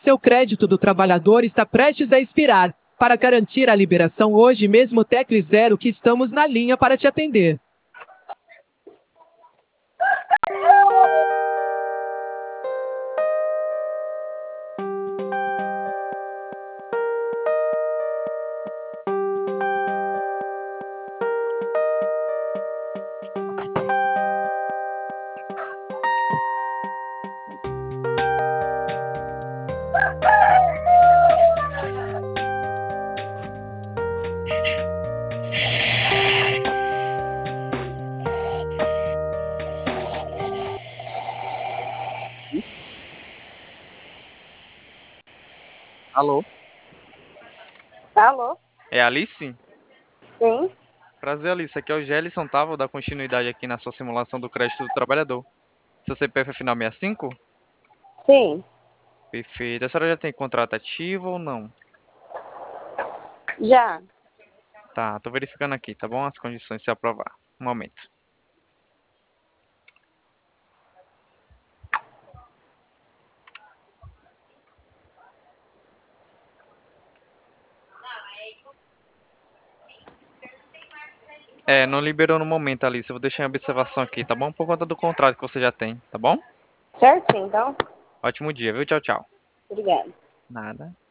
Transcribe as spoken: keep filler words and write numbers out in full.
Seu crédito do trabalhador está prestes a expirar. Para garantir a liberação hoje mesmo, tecle zero que estamos na linha para te atender. Alô? Alô? É a Alice? Sim? Prazer, Alice. Aqui é o Gelson, tá? Vou dar continuidade aqui na sua simulação do crédito do trabalhador. Seu C P F é final sessenta e cinco? Sim. Perfeito. A senhora já tem contrato ativo ou não? Já. Tá, tô verificando aqui, tá bom? As condições se aprovar. Um momento. É, não liberou no momento, Alice. Eu vou deixar em observação aqui, tá bom? Por conta do contrato que você já tem, tá bom? Certinho, então? Ótimo dia, viu? Tchau, tchau. Obrigada. Nada.